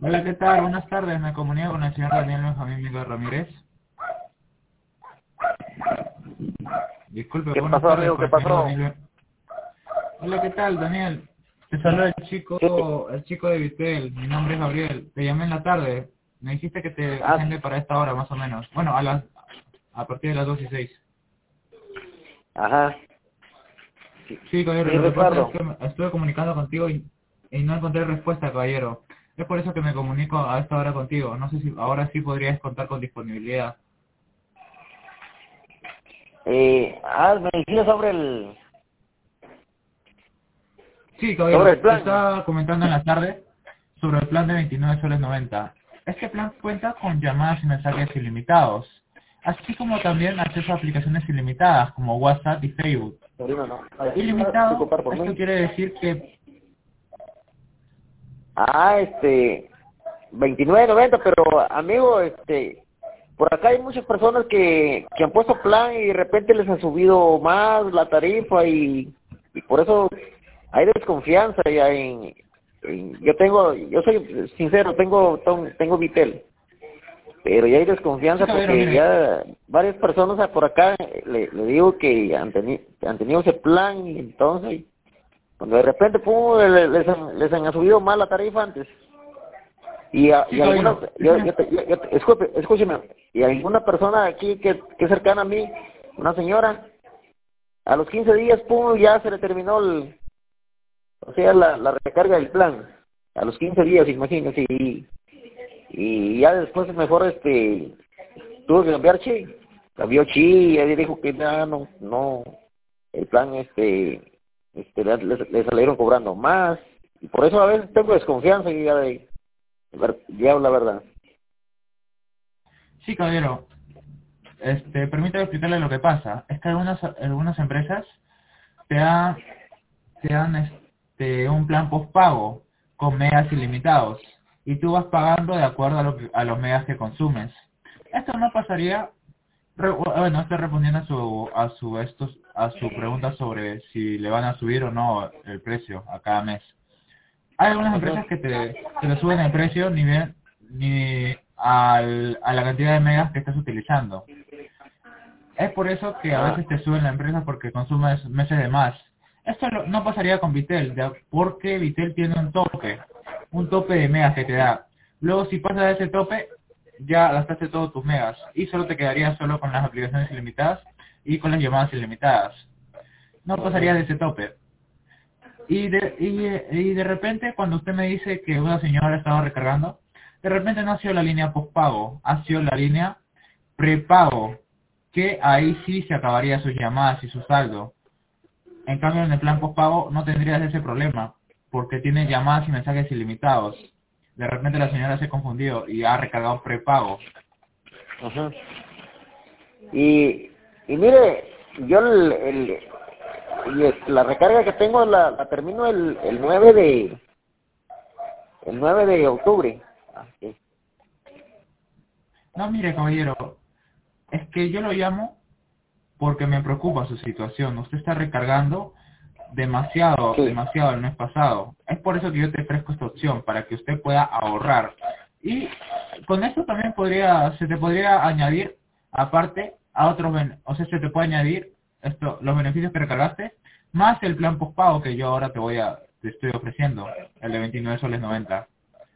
Hola, ¿qué tal? Buenas tardes. Me comunico con el señor Daniel Benjamín Miguel Ramírez. Disculpe, ¿Qué buenas pasó, tardes amigo? con ¿Qué el señor pasó? Daniel. Hola, ¿qué tal, Daniel? Te saluda Sí. el chico de Vitel. Mi nombre es Gabriel. Te llamé en la tarde. Me dijiste que te Ah, agende para esta hora, más o menos. Bueno, a partir de las 2:06. ajá. Sí, Sí, caballero, sí, lo que pasa es recuerdo. que me estuve comunicando contigo y no encontré respuesta, caballero. Es por eso que me comunico a esta hora contigo. No sé si ahora sí podrías contar con disponibilidad. Me dijiste Sí, sobre caballero, el te plan. estaba comentando en la tarde sobre el plan de 29 soles 90. Este plan cuenta con llamadas y mensajes ilimitados, así como también acceso a aplicaciones ilimitadas como WhatsApp y Facebook. Sobrino, no. A ver, Ilimitado, preocupar por esto mí. quiere decir que, 29.90, pero amigo, por acá hay muchas personas que han puesto plan y de repente les ha subido más la tarifa y por eso hay desconfianza ya yo soy sincero, tengo Vitel. Pero ya hay sí, desconfianza caballero, porque mire, ya varias personas por acá le digo que han tenido ese plan y entonces cuando de repente pum, les han subido mal la tarifa antes sí, y algunas caballero, déjeme. escúcheme, y alguna persona aquí que es cercana a mí, una señora, a los 15 días pum, ya se le terminó o sea la recarga del plan a los 15 días, imagínese, y ya después mejor tuve que cambiar chi. Cambió chi y ahí dijo que ya no, el plan le salieron cobrando más. Y por eso a veces tengo desconfianza y ya la verdad. Sí, caballero, permítame explicarle lo que pasa. Es que algunas empresas te dan, un plan postpago con megas ilimitados y tú vas pagando de acuerdo a los megas que consumes. Esto no pasaría. Bueno, estoy respondiendo a su pregunta sobre si le van a subir o no el precio a cada mes. Hay algunas Ajá. empresas que te suben el precio ni a la cantidad de megas que estás utilizando. Es por eso que a Ah, veces te suben la empresa porque consumes meses de más. Esto no pasaría con Vitel, porque Vitel tiene un tope de megas que te da. Luego si pasas de ese tope, ya gastaste todos tus megas y solo te quedarías solo con las aplicaciones ilimitadas y con las llamadas ilimitadas. No ajá. pasaría de ese tope. Y de repente, cuando usted me dice que una señora estaba recargando, de repente no ha sido la línea postpago, ha sido la línea prepago, que ahí sí se acabaría sus llamadas y su saldo. En cambio, en el plan postpago no tendrías ese problema, porque tiene llamadas y mensajes ilimitados. De repente la señora se confundió y ha recargado prepago. Ajá. Y mire, yo la recarga que tengo la termino el 9 de octubre. Ah, sí. No, mire, caballero, es que yo lo llamo porque me preocupa su situación. Usted está recargando Sí. demasiado el mes pasado. Es por eso que yo te ofrezco esta opción, para que usted pueda ahorrar. Y con esto también se te podría añadir, aparte, o sea, se te puede añadir los beneficios que recargaste, más el plan postpago que yo ahora te estoy ofreciendo, el de 29 soles 90.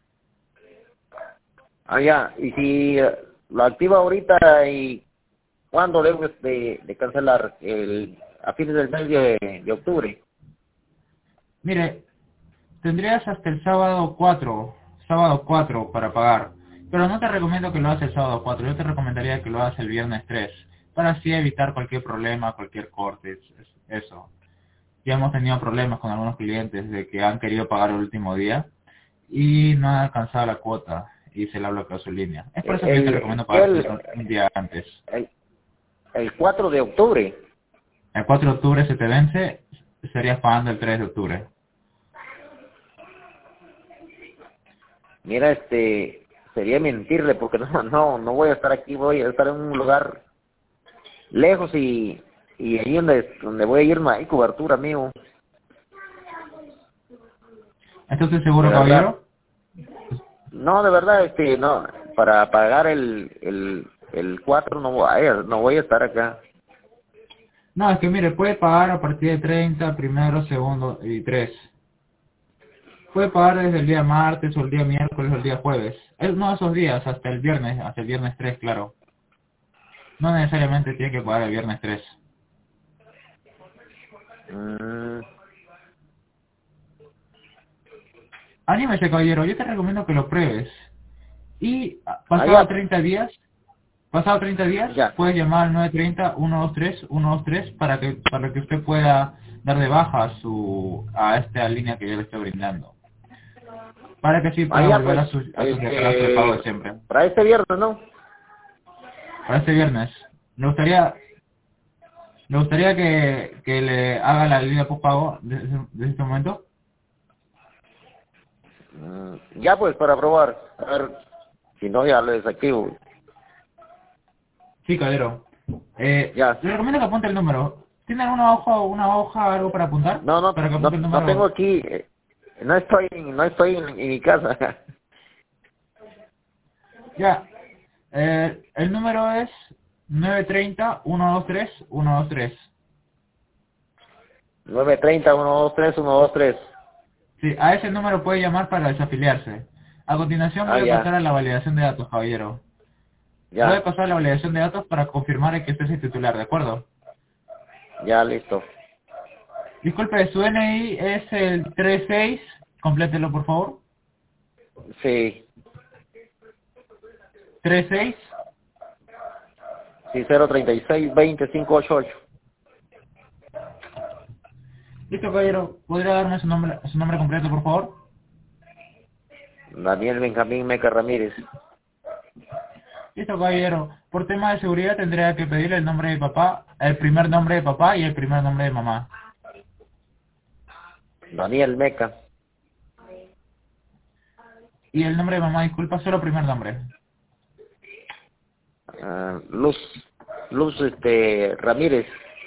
Ah, ya. Y si lo activa ahorita y cuándo debo de cancelar a fines del mes de octubre. Mire, tendrías hasta el sábado 4 para pagar. Pero no te recomiendo que lo hagas el sábado 4, yo te recomendaría que lo hagas el viernes 3, para así evitar cualquier problema, cualquier corte, eso. Ya hemos tenido problemas con algunos clientes de que han querido pagar el último día y no han alcanzado la cuota y se le ha bloqueado su línea. Es por eso que yo te recomiendo ¿Qué pagar un día antes. el, el 4 de octubre? El 4 de octubre se te vence, estarías pagando el 3 de octubre. Mira, sería mentirle porque no voy a estar aquí, voy a estar en un lugar lejos y ahí donde voy a ir no hay cobertura, amigo, ¿Estás de seguro, verdad. caballero? No, de verdad, no, para pagar el 4 no voy a estar acá. No, es que mire, puede pagar a partir de 30, primero, segundo y 3. Puede pagar desde el día martes o el día miércoles o el día jueves. No esos días, hasta el viernes 3, claro. No necesariamente tiene que pagar el viernes 3. Mm, Anímese, caballero, yo te recomiendo que lo pruebes. Y ya, pasado 30 días, ya. puedes llamar al 930-123-123 para que usted pueda dar de baja a esta línea que yo le estoy brindando. Para que así pueda Ya, volver pues, a su prepago de siempre. para este viernes, ¿no? Para este viernes. Me gustaría que le haga la línea postpago de este momento. Ya, pues, para probar. A ver, si no, ya lo desactivo. Sí, caballero. Ya. Le recomiendo que apunte el número. ¿Tiene una hoja, algo para apuntar? Para que apunte el No tengo número. aquí, no estoy en mi casa. Ya. El número es 930-123-123. 930-123-123. Sí, a ese número puede llamar para desafiliarse. A continuación voy a Ya, pasar a la validación de datos, caballero. Voy a ya, pasar a la validación de datos para confirmar que usted es el titular, ¿de acuerdo? ya, listo. Disculpe, su DNI es el 36, complételo por favor. Sí, 36. sí, 036-20588. Listo, caballero. ¿Podría darme su nombre completo, por favor? Daniel Benjamín Meca Ramírez. Listo, caballero. Por tema de seguridad tendría que pedirle el nombre de papá, el primer nombre de papá y el primer nombre de mamá. Daniel Meca. Y el nombre de mamá, disculpa, solo primer nombre. Luz, Ramírez.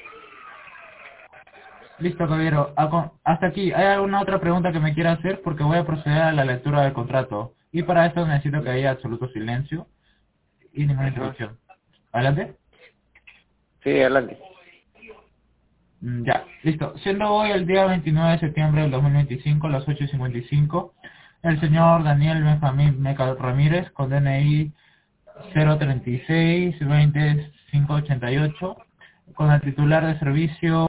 Listo, caballero. Hasta aquí. ¿Hay alguna otra pregunta que me quiera hacer? Porque voy a proceder a la lectura del contrato. Y para esto necesito que haya absoluto silencio y ninguna Ajá. interrupción. ¿Adelante? Sí, adelante. Ya, listo. Siendo hoy el día 29 de septiembre del 2025, a las 8:55, el señor Daniel Benjamín Meca Ramírez, con DNI 036-20-588, con el titular de servicio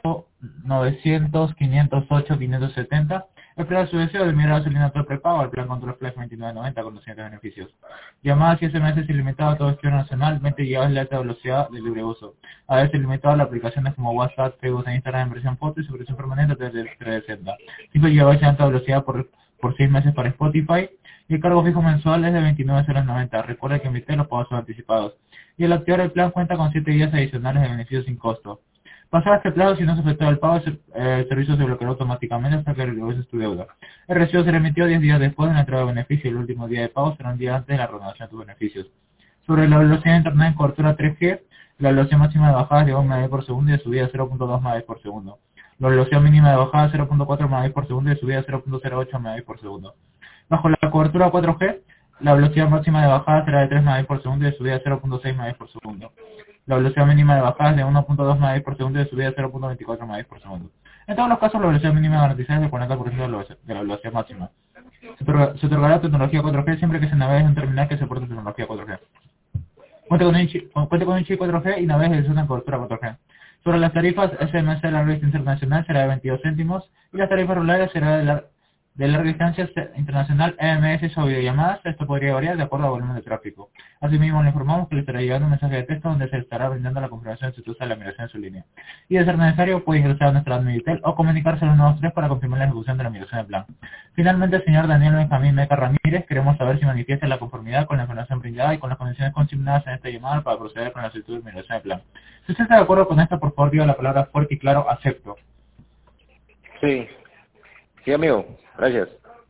900-508-570, expresa su deseo de mirar su línea de prepago al plan Control Flash 2990 con los siguientes beneficios. Llamadas y SMS ilimitado a todo destino nacional, 20 GB de alta velocidad de libre uso. A veces limitado a aplicaciones como WhatsApp, Facebook e Instagram en versión foto y su versión permanente desde 360. 5 GB de alta velocidad por 6 meses para Spotify. Y el cargo fijo mensual es de 29,90. Recuerde que emite los pagos son anticipados. Y al activar el plan cuenta con 7 días adicionales de beneficios sin costo. Pasado este plazo, si no se efectúa el pago, el servicio se bloqueará automáticamente hasta que regrese tu deuda. El recibo será emitido 10 días después de la entrega de beneficio. El último día de pago será un día antes de la renovación de tus beneficios. Sobre la velocidad de internet en cobertura 3G, la velocidad máxima de bajada es de 1 Mbps por segundo y de subida 0.2 Mbps por segundo. La velocidad mínima de bajada 0.4 Mbps por segundo y de subida 0.08 Mbps por segundo. Bajo la cobertura 4G, la velocidad máxima de bajada será de 3 Mbps por segundo y de subida 0.6 Mbps por segundo. La velocidad mínima de bajada es de 1.2 Mbps por segundo y de subida 0.24 Mbps por segundo. En todos los casos, la velocidad mínima garantizada es del 40% de la velocidad máxima. Se otorgará tecnología 4G siempre que se navegue en un terminal que soporte tecnología 4G. Cuente con un chip 4G y navegue desde una cobertura 4G. Sobre las tarifas, SMS de larga distancia internacional será de 22 céntimos y las tarifas rurales será de larga distancia internacional MMS o videollamadas. Esto podría variar de acuerdo al volumen de tráfico. Asimismo, le informamos que le estará llegando un mensaje de texto donde se estará brindando la confirmación de su uso de la migración de su línea. Y de ser necesario, puede ingresar a nuestra Admitel o comunicarse al 123 para confirmar la ejecución de la migración del plan. Finalmente, el señor Daniel Benjamín Meca Ramírez, queremos saber si manifiesta la conformidad con la información brindada y con las condiciones consignadas en esta llamada para proceder con la solicitud de migración del plan. Si usted está de acuerdo con esto, por favor, diga la palabra fuerte y claro, acepto. Sí, sí, amigo. Gracias.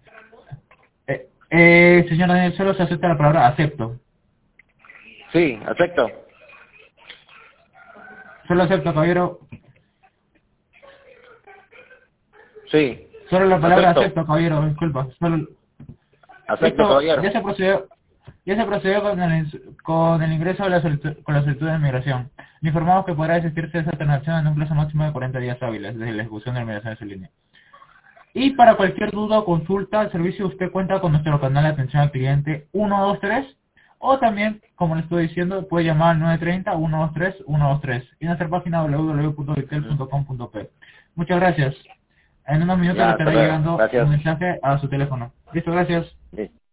Señor Daniel, solo se acepta la palabra acepto. Sí, acepto. Solo acepto, caballero. Sí, Solo la palabra acepto. acepto, caballero, disculpa. Acepto, Listo, caballero. ya se procedió con el ingreso de con la solicitud de migración. Le informamos que podrá desistirse de esa transacción en un plazo máximo de 40 días hábiles desde la ejecución de la migración de su línea. Y para cualquier duda o consulta al servicio, usted cuenta con nuestro canal de atención al cliente 123, o también, como le estoy diciendo, puede llamar al 930-123-123 y nuestra página www.vitel.com.p. Muchas gracias. En unos minutos Ya, le estará llegando gracias. un mensaje a su teléfono. Listo, gracias. Sí.